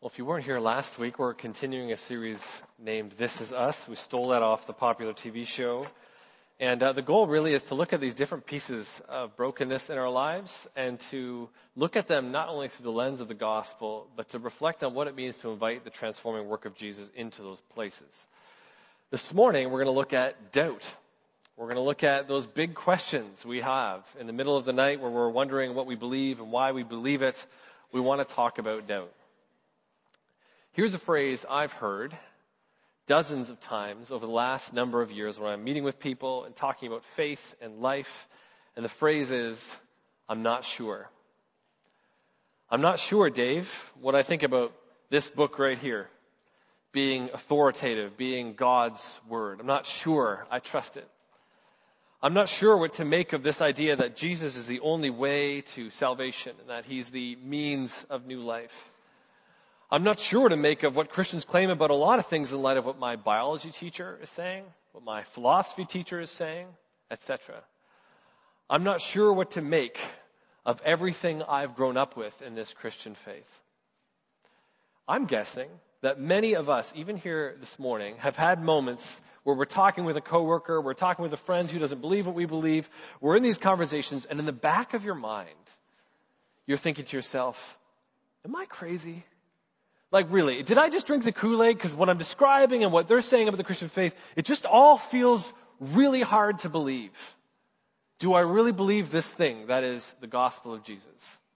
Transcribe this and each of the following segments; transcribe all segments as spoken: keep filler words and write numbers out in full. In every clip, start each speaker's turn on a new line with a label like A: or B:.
A: Well, if you weren't here last week, we're continuing a series named This Is Us. We stole that off the popular T V show. And uh, the goal really is to look at these different pieces of brokenness in our lives and to look at them not only through the lens of the gospel, but to reflect on what it means to invite the transforming work of Jesus into those places. This morning, we're going to look at doubt. We're going to look at those big questions we have in the middle of the night where we're wondering what we believe and why we believe it. We want to talk about doubt. Here's a phrase I've heard dozens of times over the last number of years when I'm meeting with people and talking about faith and life. And the phrase is, I'm not sure. I'm not sure, Dave, what I think about this book right here, being authoritative, being God's word. I'm not sure I trust it. I'm not sure what to make of this idea that Jesus is the only way to salvation and that he's the means of new life. I'm not sure to make of what Christians claim about a lot of things in light of what my biology teacher is saying, what my philosophy teacher is saying, et cetera. I'm not sure what to make of everything I've grown up with in this Christian faith. I'm guessing that many of us, even here this morning, have had moments where we're talking with a coworker, we're talking with a friend who doesn't believe what we believe. We're in these conversations, and in the back of your mind, you're thinking to yourself, am I crazy? Like, really, did I just drink the Kool-Aid? Because what I'm describing and what they're saying about the Christian faith, it just all feels really hard to believe. Do I really believe this thing that is the gospel of Jesus?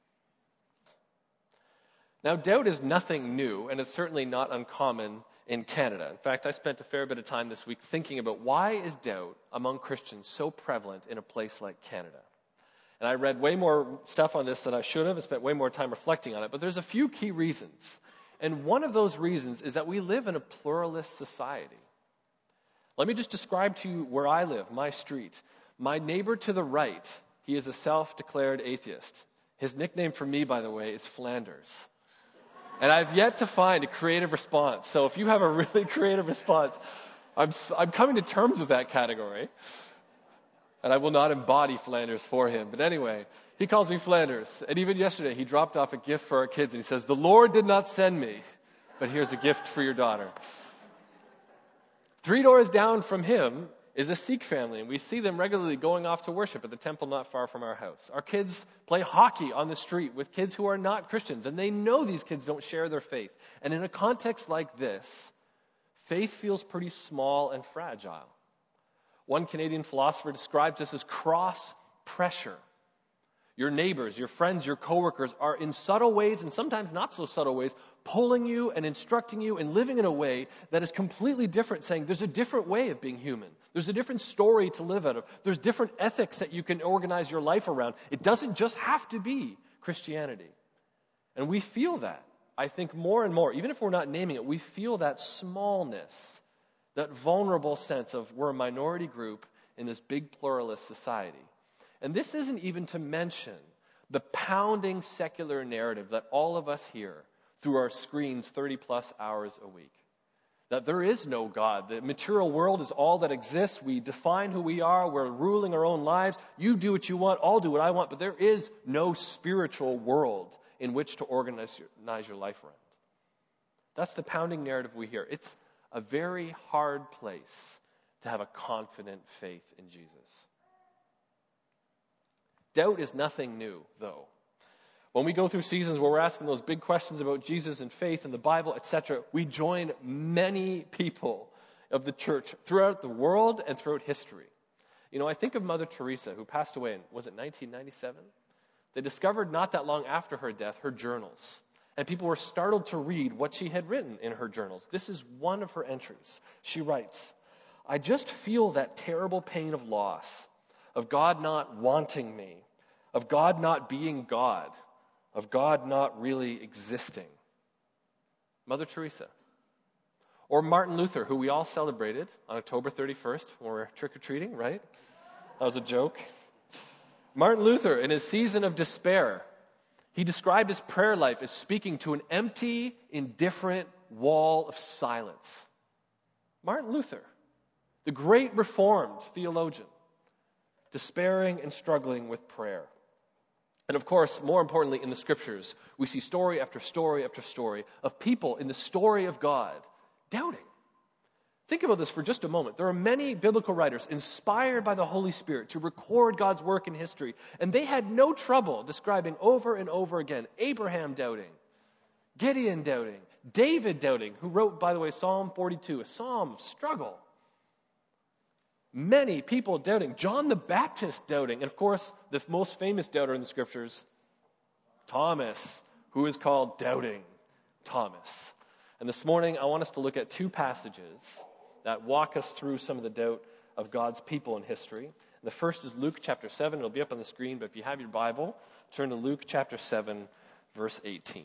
A: Now, doubt is nothing new, and it's certainly not uncommon in Canada. In fact, I spent a fair bit of time this week thinking about why is doubt among Christians so prevalent in a place like Canada? And I read way more stuff on this than I should have and spent way more time reflecting on it, but there's a few key reasons. And one of those reasons is that we live in a pluralist society. Let me just describe to you where I live, my street. My neighbor to the right, he is a self-declared atheist. His nickname for me, by the way, is Flanders. And I've yet to find a creative response. So if you have a really creative response, I'm, I'm coming to terms with that category. And I will not embody Flanders for him. But anyway, he calls me Flanders. And even yesterday, he dropped off a gift for our kids. And he says, the Lord did not send me, but here's a gift for your daughter. Three doors down from him is a Sikh family. And we see them regularly going off to worship at the temple not far from our house. Our kids play hockey on the street with kids who are not Christians. And they know these kids don't share their faith. And in a context like this, faith feels pretty small and fragile. One Canadian philosopher describes this as cross pressure. Your neighbors, your friends, your coworkers are in subtle ways and sometimes not so subtle ways pulling you and instructing you and living in a way that is completely different, saying there's a different way of being human. There's a different story to live out of. There's different ethics that you can organize your life around. It doesn't just have to be Christianity. And we feel that, I think, more and more. Even if we're not naming it, we feel that smallness, that vulnerable sense of we're a minority group in this big pluralist society. And this isn't even to mention the pounding secular narrative that all of us hear through our screens thirty plus hours a week. That there is no God. The material world is all that exists. We define who we are. We're ruling our own lives. You do what you want. I'll do what I want. But there is no spiritual world in which to organize your, organize your life around. That's the pounding narrative we hear. It's a very hard place to have a confident faith in Jesus. Doubt is nothing new, though. When we go through seasons where we're asking those big questions about Jesus and faith and the Bible, et cetera, we join many people of the church throughout the world and throughout history. You know, I think of Mother Teresa, who passed away in, was it nineteen ninety-seven? They discovered not that long after her death her journals. And people were startled to read what she had written in her journals. This is one of her entries. She writes, I just feel that terrible pain of loss, of God not wanting me, of God not being God, of God not really existing. Mother Teresa. Or Martin Luther, who we all celebrated on October thirty-first when we were trick-or-treating, right? That was a joke. Martin Luther, in his season of despair, he described his prayer life as speaking to an empty, indifferent wall of silence. Martin Luther, the great Reformed theologian, despairing and struggling with prayer. And of course, more importantly, in the scriptures, we see story after story after story of people in the story of God doubting. Think about this for just a moment. There are many biblical writers inspired by the Holy Spirit to record God's work in history, and they had no trouble describing over and over again Abraham doubting, Gideon doubting, David doubting, who wrote, by the way, Psalm forty-two, a psalm of struggle. Many people doubting. John the Baptist doubting. And of course, the most famous doubter in the scriptures, Thomas, who is called Doubting Thomas. And this morning, I want us to look at two passages that walk us through some of the doubt of God's people in history. And the first is Luke chapter seven. It'll be up on the screen, but if you have your Bible, turn to Luke chapter seven, verse eighteen.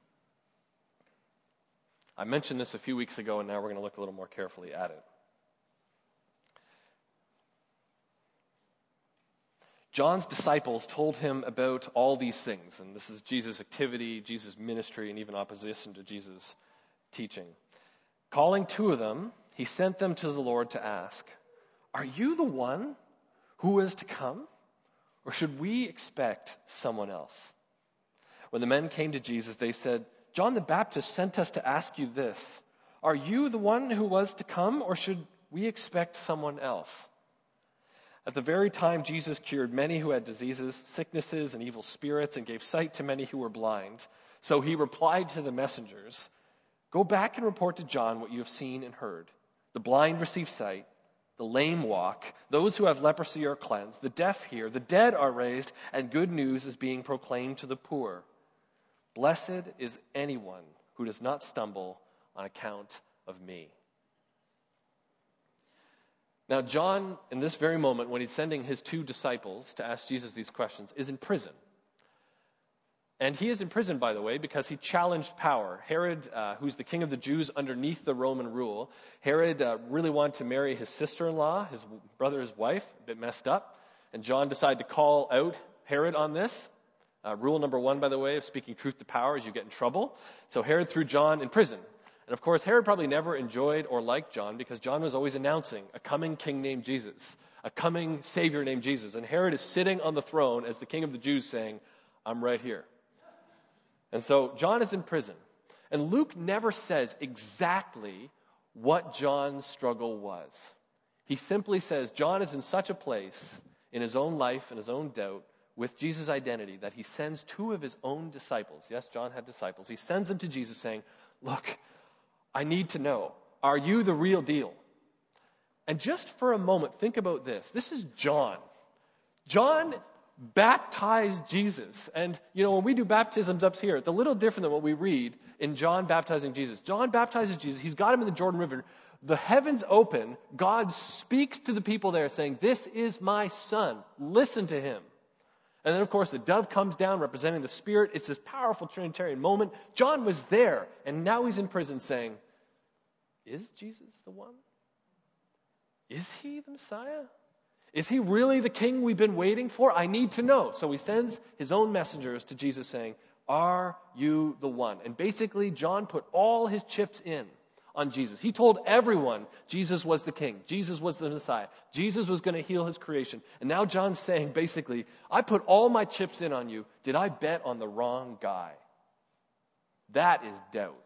A: I mentioned this a few weeks ago, and now we're going to look a little more carefully at it. John's disciples told him about all these things, and this is Jesus' activity, Jesus' ministry, and even opposition to Jesus' teaching. Calling two of them, he sent them to the Lord to ask, "Are you the one who is to come, or should we expect someone else?" When the men came to Jesus, they said, "John the Baptist sent us to ask you this, are you the one who was to come, or should we expect someone else?" At the very time Jesus cured many who had diseases, sicknesses, and evil spirits, and gave sight to many who were blind, so he replied to the messengers, "Go back and report to John what you have seen and heard. The blind receive sight, the lame walk, those who have leprosy are cleansed, the deaf hear, the dead are raised, and good news is being proclaimed to the poor. Blessed is anyone who does not stumble on account of me." Now, John, in this very moment, when he's sending his two disciples to ask Jesus these questions, is in prison. And he is in prison, by the way, because he challenged power. Herod, uh, who's the king of the Jews underneath the Roman rule, Herod uh, really wanted to marry his sister-in-law, his brother's wife, a bit messed up. And John decided to call out Herod on this. Uh, rule number one, by the way, of speaking truth to power is you get in trouble. So Herod threw John in prison. And of course, Herod probably never enjoyed or liked John because John was always announcing a coming king named Jesus, a coming savior named Jesus. And Herod is sitting on the throne as the king of the Jews saying, "I'm right here." And so John is in prison. And Luke never says exactly what John's struggle was. He simply says John is in such a place in his own life and his own doubt with Jesus' identity that he sends two of his own disciples. Yes, John had disciples. He sends them to Jesus saying, "Look, I need to know, are you the real deal?" And just for a moment, think about this. This is John. John baptized Jesus. And, you know, when we do baptisms up here, it's a little different than what we read in John baptizing Jesus. John baptizes Jesus. He's got him in the Jordan River. The heavens open. God speaks to the people there saying, "This is my son. Listen to him." And then, of course, the dove comes down representing the Spirit. It's this powerful Trinitarian moment. John was there, and now he's in prison saying, "Is Jesus the one? Is he the Messiah? Is he really the king we've been waiting for? I need to know." So he sends his own messengers to Jesus saying, "Are you the one?" And basically, John put all his chips in on Jesus. He told everyone Jesus was the king. Jesus was the Messiah. Jesus was going to heal his creation. And now John's saying, basically, I put all my chips in on you. Did I bet on the wrong guy? That is doubt.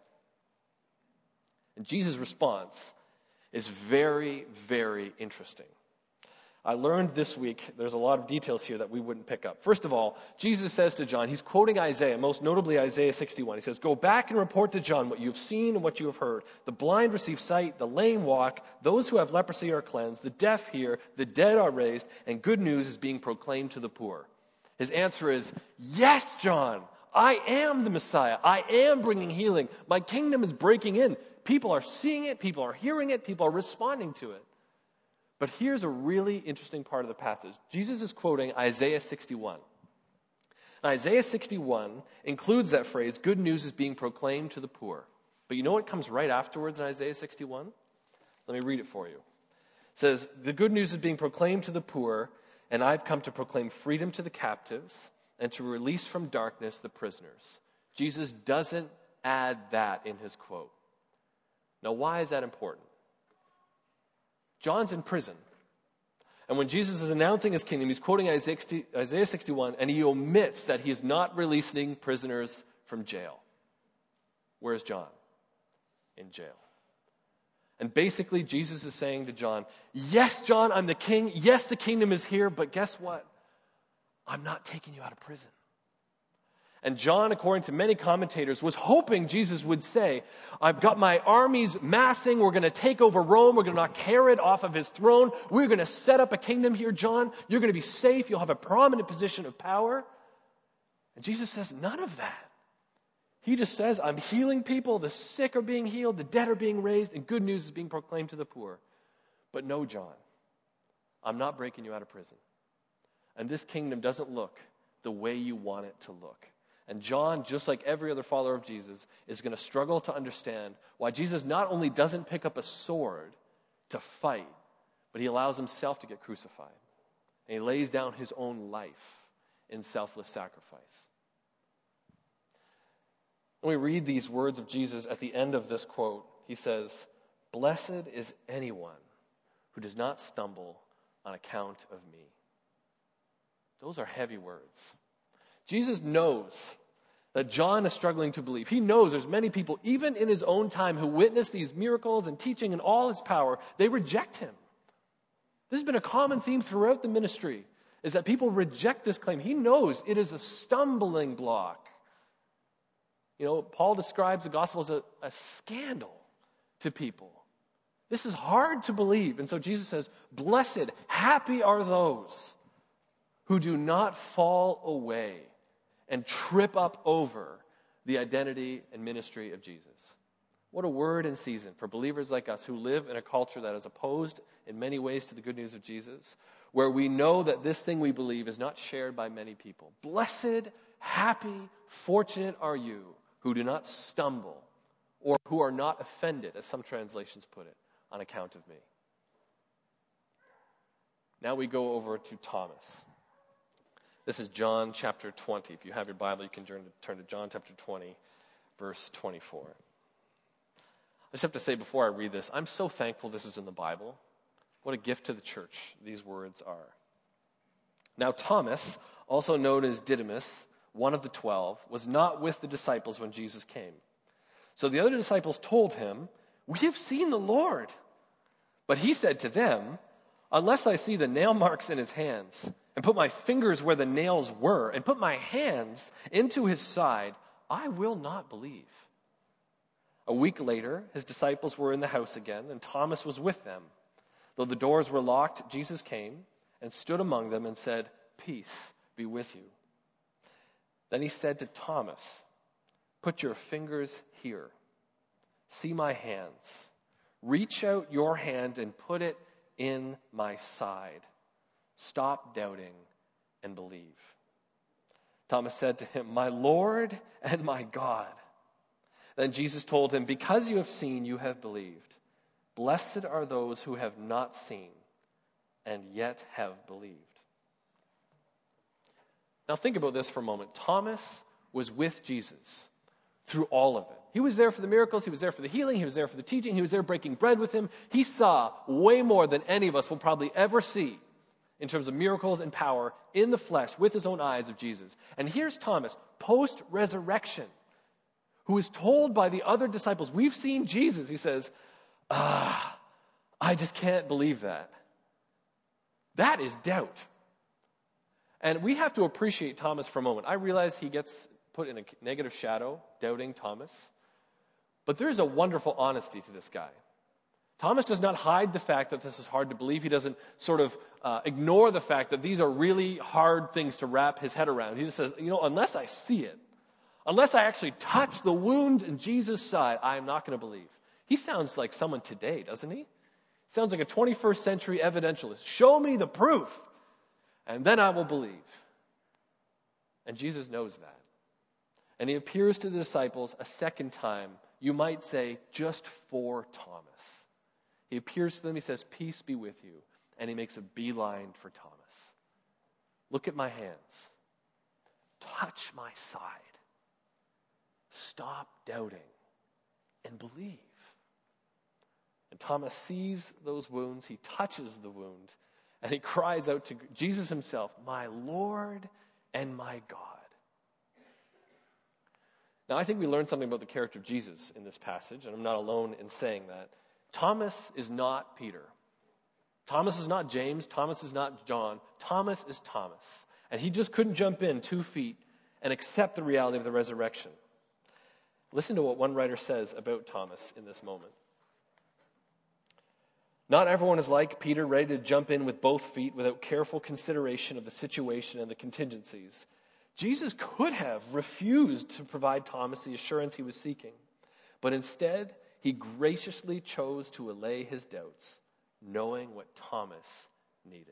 A: And Jesus' response is very, very interesting. I learned this week, there's a lot of details here that we wouldn't pick up. First of all, Jesus says to John, he's quoting Isaiah, most notably Isaiah sixty-one. He says, "Go back and report to John what you have seen and what you have heard. The blind receive sight, the lame walk, those who have leprosy are cleansed, the deaf hear, the dead are raised, and good news is being proclaimed to the poor." His answer is, "Yes, John, I am the Messiah. I am bringing healing. My kingdom is breaking in. People are seeing it, people are hearing it, people are responding to it." But here's a really interesting part of the passage. Jesus is quoting Isaiah sixty-one. And Isaiah sixty-one includes that phrase, "Good news is being proclaimed to the poor." But you know what comes right afterwards in Isaiah sixty-one? Let me read it for you. It says, "The good news is being proclaimed to the poor, and I've come to proclaim freedom to the captives and to release from darkness the prisoners." Jesus doesn't add that in his quote. Now, why is that important? John's in prison. And when Jesus is announcing his kingdom, he's quoting Isaiah sixty-one, and he omits that he is not releasing prisoners from jail. Where's John? In jail. And basically, Jesus is saying to John, yes, John, I'm the king. Yes, the kingdom is here, but guess what? I'm not taking you out of prison. And John, according to many commentators, was hoping Jesus would say, I've got my armies massing. We're going to take over Rome. We're going to knock Herod off of his throne. We're going to set up a kingdom here, John. You're going to be safe. You'll have a prominent position of power. And Jesus says none of that. He just says, I'm healing people. The sick are being healed. The dead are being raised. And good news is being proclaimed to the poor. But no, John, I'm not breaking you out of prison. And this kingdom doesn't look the way you want it to look. And John, just like every other follower of Jesus, is going to struggle to understand why Jesus not only doesn't pick up a sword to fight, but he allows himself to get crucified. And he lays down his own life in selfless sacrifice. When we read these words of Jesus at the end of this quote, he says, blessed is anyone who does not stumble on account of me. Those are heavy words. Jesus knows that John is struggling to believe. He knows there's many people, even in his own time, who witness these miracles and teaching and all his power. They reject him. This has been a common theme throughout the ministry, is that people reject this claim. He knows it is a stumbling block. You know, Paul describes the gospel as a, a scandal to people. This is hard to believe. And so Jesus says, blessed, happy are those who do not fall away and trip up over the identity and ministry of Jesus. What a word in season for believers like us who live in a culture that is opposed in many ways to the good news of Jesus, where we know that this thing we believe is not shared by many people. Blessed, happy, fortunate are you who do not stumble or who are not offended, as some translations put it, on account of me. Now we go over to Thomas. This is John chapter twenty. If you have your Bible, you can turn to, turn to John chapter twenty, verse twenty-four. I just have to say before I read this, I'm so thankful this is in the Bible. What a gift to the church these words are. Now Thomas, also known as Didymus, one of the twelve, was not with the disciples when Jesus came. So the other disciples told him, we have seen the Lord. But he said to them, unless I see the nail marks in his hands, and put my fingers where the nails were, and put my hands into his side, I will not believe. A week later, his disciples were in the house again, and Thomas was with them. Though the doors were locked, Jesus came and stood among them and said, peace be with you. Then he said to Thomas, put your fingers here. See my hands. Reach out your hand and put it in my side. Stop doubting and believe. Thomas said to him, my Lord and my God. Then Jesus told him, because you have seen, you have believed. Blessed are those who have not seen and yet have believed. Now think about this for a moment. Thomas was with Jesus through all of it. He was there for the miracles. He was there for the healing. He was there for the teaching. He was there breaking bread with him. He saw way more than any of us will probably ever see in terms of miracles and power in the flesh with his own eyes of Jesus. And here's Thomas, post-resurrection, who is told by the other disciples, we've seen Jesus. He says, ah, I just can't believe that. That is doubt. And we have to appreciate Thomas for a moment. I realize he gets put in a negative shadow, doubting Thomas. But there is a wonderful honesty to this guy. Thomas does not hide the fact that this is hard to believe. He doesn't sort of uh, ignore the fact that these are really hard things to wrap his head around. He just says, you know, unless I see it, unless I actually touch the wound in Jesus' side, I am not going to believe. He sounds like someone today, doesn't he? Sounds like a twenty-first century evidentialist. Show me the proof, and then I will believe. And Jesus knows that. And he appears to the disciples a second time, you might say, just for Thomas. He appears to them, he says, peace be with you. And he makes a beeline for Thomas. Look at my hands. Touch my side. Stop doubting and believe. And Thomas sees those wounds. He touches the wound. And he cries out to Jesus himself, "My Lord and my God." Now, I think we learn something about the character of Jesus in this passage, and I'm not alone in saying that. Thomas is not Peter. Thomas is not James. Thomas is not John. Thomas is Thomas. And he just couldn't jump in two feet and accept the reality of the resurrection. Listen to what one writer says about Thomas in this moment. Not everyone is like Peter, ready to jump in with both feet without careful consideration of the situation and the contingencies. Jesus could have refused to provide Thomas the assurance he was seeking, but instead, he graciously chose to allay his doubts, knowing what Thomas needed.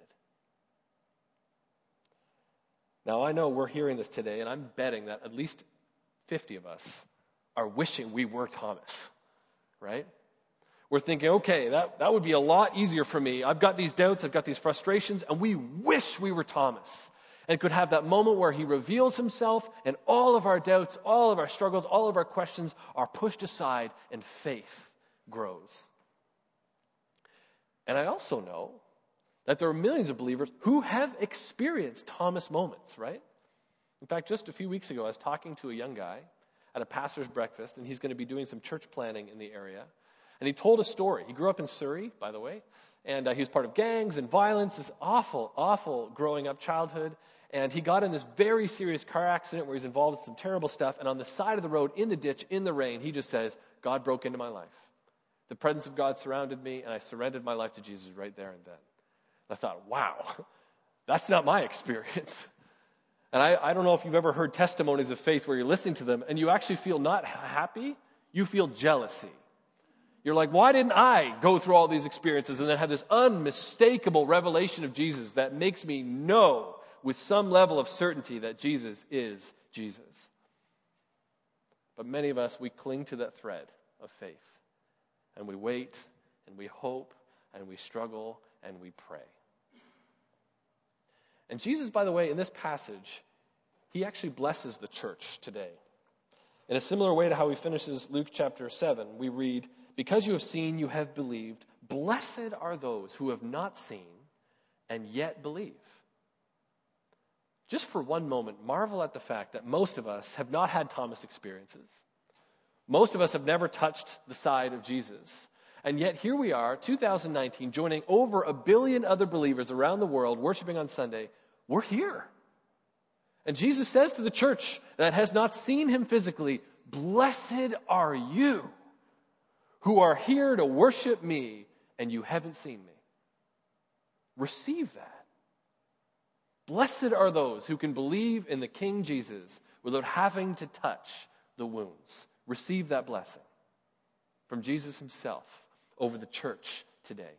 A: Now, I know we're hearing this today, and I'm betting that at least fifty of us are wishing we were Thomas, right? We're thinking, okay, that, that would be a lot easier for me. I've got these doubts, I've got these frustrations, and we wish we were Thomas and could have that moment where he reveals himself and all of our doubts, all of our struggles, all of our questions are pushed aside and faith grows. And I also know that there are millions of believers who have experienced Thomas moments, right? In fact, just a few weeks ago, I was talking to a young guy at a pastor's breakfast, and he's going to be doing some church planning in the area. And he told a story. He grew up in Surrey, by the way, and uh, he was part of gangs and violence, this awful, awful growing up childhood. And he got in this very serious car accident where he's involved in some terrible stuff. And on the side of the road, in the ditch, in the rain, he just says, God broke into my life. The presence of God surrounded me, and I surrendered my life to Jesus right there and then. And I thought, wow, that's not my experience. And I, I don't know if you've ever heard testimonies of faith where you're listening to them and you actually feel not happy, you feel jealousy. You're like, why didn't I go through all these experiences and then have this unmistakable revelation of Jesus that makes me know with some level of certainty that Jesus is Jesus? But many of us, we cling to that thread of faith. And we wait, and we hope, and we struggle, and we pray. And Jesus, by the way, in this passage, he actually blesses the church today. In a similar way to how he finishes Luke chapter seven, we read, "Because you have seen, you have believed. Blessed are those who have not seen and yet believe." Just for one moment, marvel at the fact that most of us have not had Thomas experiences. Most of us have never touched the side of Jesus. And yet here we are, two thousand nineteen, joining over a billion other believers around the world, worshiping on Sunday. We're here. And Jesus says to the church that has not seen him physically, "Blessed are you who are here to worship me, and you haven't seen me." Receive that. Blessed are those who can believe in the King Jesus without having to touch the wounds. Receive that blessing from Jesus himself over the church today.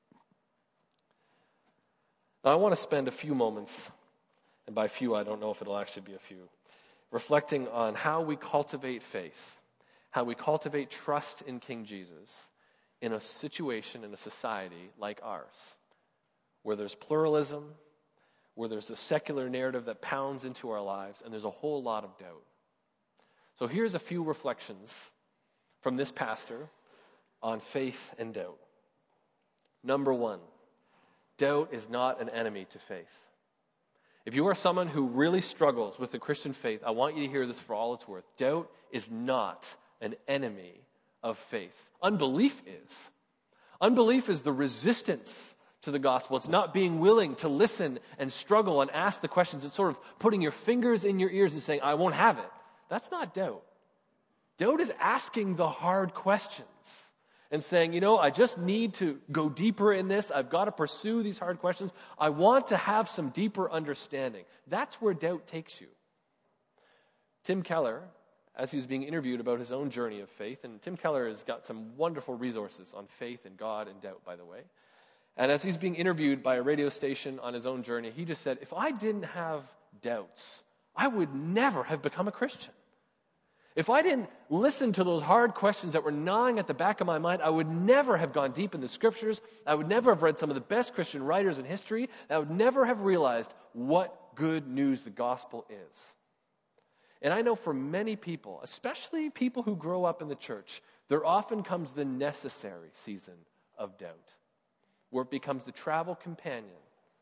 A: Now, I want to spend a few moments, and by few, I don't know if it'll actually be a few, reflecting on how we cultivate faith, how we cultivate trust in King Jesus in a situation, in a society like ours, where there's pluralism, where there's a secular narrative that pounds into our lives, and there's a whole lot of doubt. So here's a few reflections from this pastor on faith and doubt. Number one, doubt is not an enemy to faith. If you are someone who really struggles with the Christian faith, I want you to hear this for all it's worth. Doubt is not an enemy of faith. Unbelief is. Unbelief is the resistance to the gospel. It's not being willing to listen and struggle and ask the questions. It's sort of putting your fingers in your ears and saying, I won't have it. That's not doubt. Doubt is asking the hard questions and saying, you know, I just need to go deeper in this. I've got to pursue these hard questions. I want to have some deeper understanding. That's where doubt takes you. Tim Keller, as he was being interviewed about his own journey of faith, and Tim Keller has got some wonderful resources on faith and God and doubt, by the way. And as he's being interviewed by a radio station on his own journey, he just said, if I didn't have doubts, I would never have become a Christian. If I didn't listen to those hard questions that were gnawing at the back of my mind, I would never have gone deep in the scriptures. I would never have read some of the best Christian writers in history. I would never have realized what good news the gospel is. And I know for many people, especially people who grow up in the church, there often comes the necessary season of doubt, where it becomes the travel companion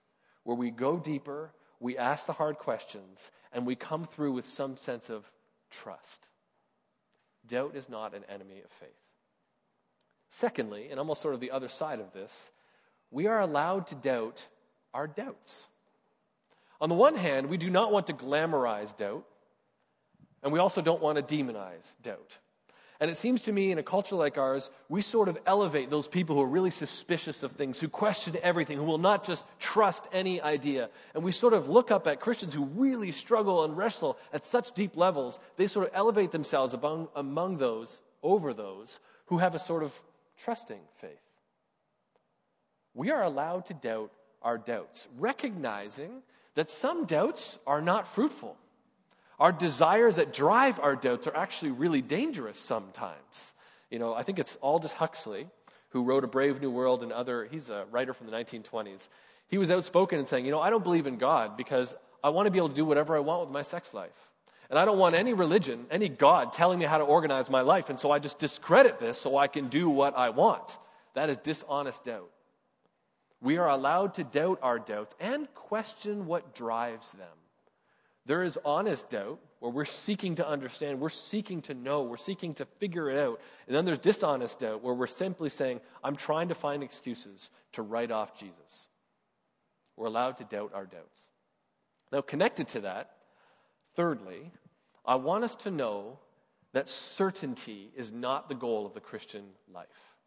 A: where we go deeper, we ask the hard questions, and we come through with some sense of trust. Doubt is not an enemy of faith. Secondly, and almost sort of the other side of this, we are allowed to doubt our doubts. On the one hand, we do not want to glamorize doubt, and we also don't want to demonize doubt. And it seems to me in a culture like ours, we sort of elevate those people who are really suspicious of things, who question everything, who will not just trust any idea. And we sort of look up at Christians who really struggle and wrestle at such deep levels. They sort of elevate themselves among, among those, over those, who have a sort of trusting faith. We are allowed to doubt our doubts, recognizing that some doubts are not fruitful. Our desires that drive our doubts are actually really dangerous sometimes. You know, I think it's Aldous Huxley, who wrote A Brave New World and other, he's a writer from the nineteen twenties. He was outspoken in saying, you know, I don't believe in God because I want to be able to do whatever I want with my sex life. And I don't want any religion, any God telling me how to organize my life. And so I just discredit this so I can do what I want. That is dishonest doubt. We are allowed to doubt our doubts and question what drives them. There is honest doubt where we're seeking to understand, we're seeking to know, we're seeking to figure it out. And then there's dishonest doubt where we're simply saying, I'm trying to find excuses to write off Jesus. We're allowed to doubt our doubts. Now, connected to that, thirdly, I want us to know that certainty is not the goal of the Christian life.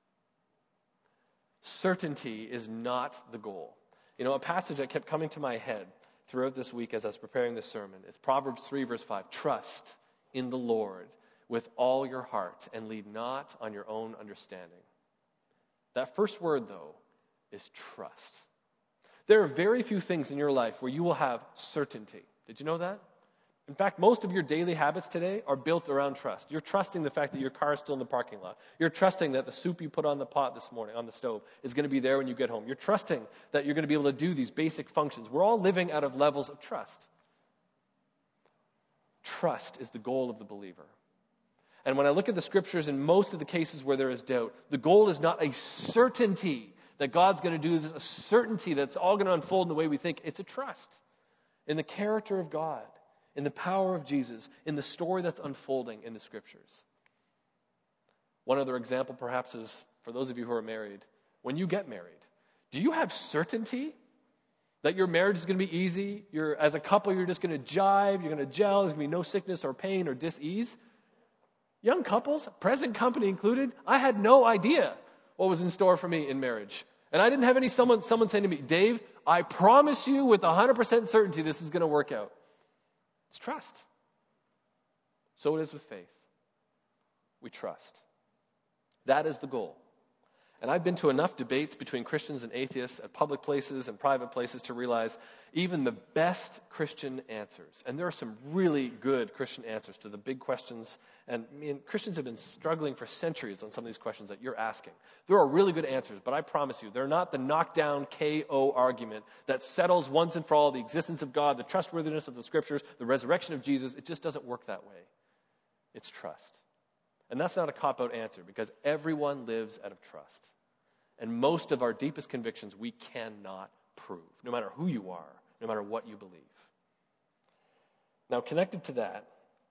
A: Certainty is not the goal. You know, a passage that kept coming to my head throughout this week as I was preparing this sermon is Proverbs three, verse five. Trust in the Lord with all your heart and lean not on your own understanding. That first word, though, is trust. There are very few things in your life where you will have certainty. Did you know that? In fact, most of your daily habits today are built around trust. You're trusting the fact that your car is still in the parking lot. You're trusting that the soup you put on the pot this morning, on the stove, is going to be there when you get home. You're trusting that you're going to be able to do these basic functions. We're all living out of levels of trust. Trust is the goal of the believer. And when I look at the scriptures, in most of the cases where there is doubt, the goal is not a certainty that God's going to do this, a certainty that's all going to unfold in the way we think. It's a trust in the character of God, in the power of Jesus, in the story that's unfolding in the scriptures. One other example perhaps is, for those of you who are married, when you get married, do you have certainty that your marriage is going to be easy? You're, as a couple, you're just going to jive, you're going to gel, there's going to be no sickness or pain or dis-ease? Young couples, present company included, I had no idea what was in store for me in marriage. And I didn't have any someone, someone saying to me, Dave, I promise you with one hundred percent certainty this is going to work out. It's trust. So it is with faith. We trust. That is the goal. And I've been to enough debates between Christians and atheists at public places and private places to realize even the best Christian answers, and there are some really good Christian answers to the big questions, and I mean, Christians have been struggling for centuries on some of these questions that you're asking. There are really good answers, but I promise you, they're not the knockdown K O argument that settles once and for all the existence of God, the trustworthiness of the scriptures, the resurrection of Jesus. It just doesn't work that way. It's trust. And that's not a cop-out answer, because everyone lives out of trust. And most of our deepest convictions we cannot prove, no matter who you are, no matter what you believe. Now, connected to that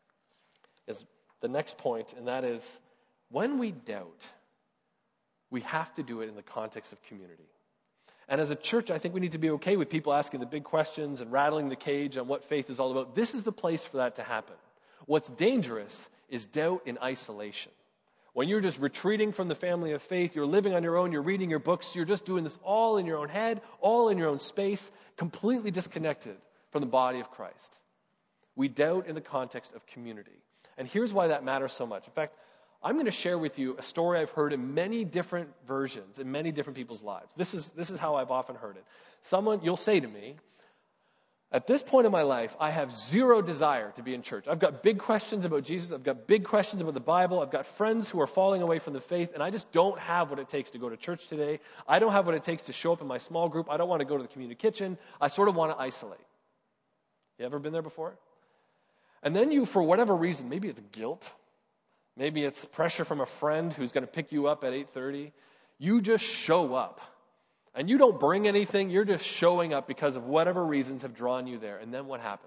A: is the next point, and that is, when we doubt, we have to do it in the context of community. And as a church, I think we need to be okay with people asking the big questions and rattling the cage on what faith is all about. This is the place for that to happen. What's dangerous is doubt in isolation. When you're just retreating from the family of faith, you're living on your own, you're reading your books, you're just doing this all in your own head, all in your own space, completely disconnected from the body of Christ. We doubt in the context of community. And here's why that matters so much. In fact, I'm going to share with you a story I've heard in many different versions, in many different people's lives. This is, this is how I've often heard it. Someone, you'll say to me, at this point in my life, I have zero desire to be in church. I've got big questions about Jesus. I've got big questions about the Bible. I've got friends who are falling away from the faith, and I just don't have what it takes to go to church today. I don't have what it takes to show up in my small group. I don't want to go to the community kitchen. I sort of want to isolate. You ever been there before? And then you, for whatever reason, maybe it's guilt, maybe it's pressure from a friend who's going to pick you up at eight thirty, you just show up. And you don't bring anything. You're just showing up because of whatever reasons have drawn you there. And then what happens?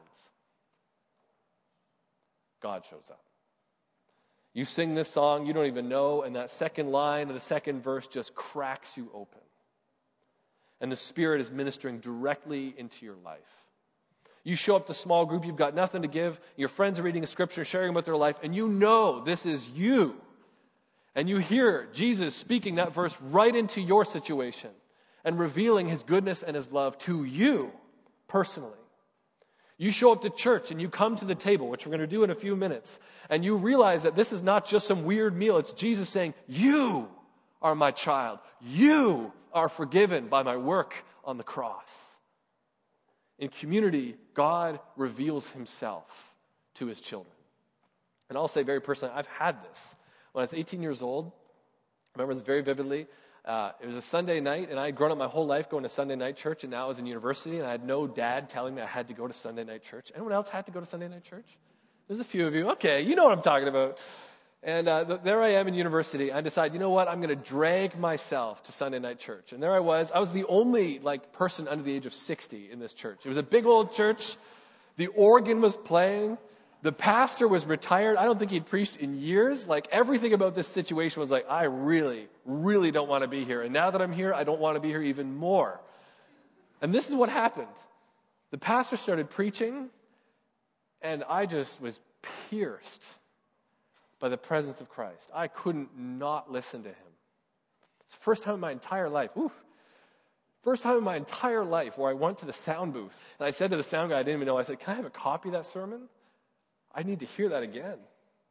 A: God shows up. You sing this song you don't even know, and that second line of the second verse just cracks you open. And the Spirit is ministering directly into your life. You show up to small group, you've got nothing to give. Your friends are reading a scripture, sharing about their life, and you know this is you. And you hear Jesus speaking that verse right into your situation and revealing his goodness and his love to you personally. You show up to church and you come to the table, which we're going to do in a few minutes, and you realize that this is not just some weird meal. It's Jesus saying, you are my child. You are forgiven by my work on the cross. In community, God reveals himself to his children. And I'll say very personally, I've had this. When I was eighteen years old, I remember this very vividly. Uh, it was a Sunday night, and I had grown up my whole life going to Sunday night church, and now I was in university, and I had no dad telling me I had to go to Sunday night church. Anyone else had to go to Sunday night church? There's a few of you. Okay, you know what I'm talking about. And uh, th- there I am in university. I decide, you know what? I'm going to drag myself to Sunday night church. And there I was. I was the only like person under the age of sixty in this church. It was a big old church. The organ was playing. The pastor was retired. I don't think he'd preached in years. Like everything about this situation was like, I really, really don't want to be here. And now that I'm here, I don't want to be here even more. And this is what happened. The pastor started preaching, and I just was pierced by the presence of Christ. I couldn't not listen to him. It's the first time in my entire life. Ooh, first time in my entire life where I went to the sound booth. And I said to the sound guy, I didn't even know, I said, can I have a copy of that sermon? I need to hear that again.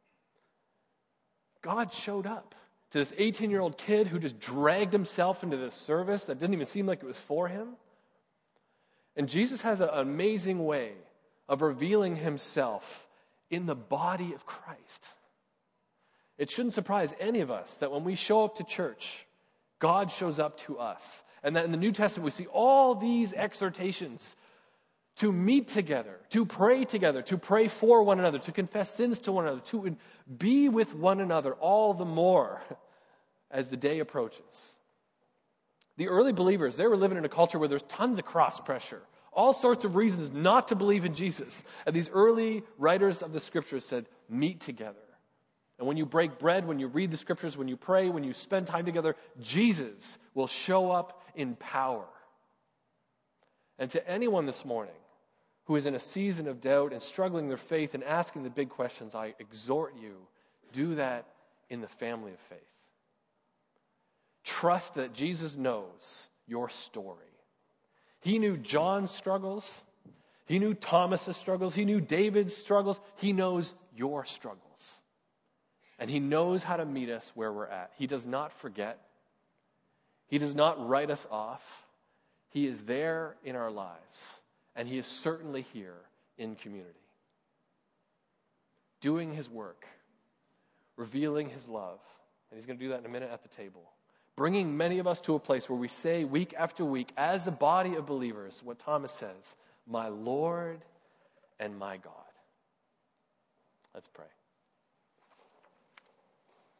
A: God showed up to this eighteen-year-old kid who just dragged himself into this service that didn't even seem like it was for him. And Jesus has an amazing way of revealing himself in the body of Christ. It shouldn't surprise any of us that when we show up to church, God shows up to us. And that in the New Testament we see all these exhortations to meet together, to pray together, to pray for one another, to confess sins to one another, to be with one another all the more as the day approaches. The early believers, they were living in a culture where there's tons of cross pressure, all sorts of reasons not to believe in Jesus. And these early writers of the scriptures said, meet together. And when you break bread, when you read the scriptures, when you pray, when you spend time together, Jesus will show up in power. And to anyone this morning who is in a season of doubt and struggling their faith and asking the big questions, I exhort you, do that in the family of faith. Trust that Jesus knows your story. He knew John's struggles. He knew Thomas's struggles. He knew David's struggles. He knows your struggles. And he knows how to meet us where we're at. He does not forget. He does not write us off. He is there in our lives. And he is certainly here in community. Doing his work. Revealing his love. And he's going to do that in a minute at the table. Bringing many of us to a place where we say week after week, as a body of believers, what Thomas says, my Lord and my God. Let's pray.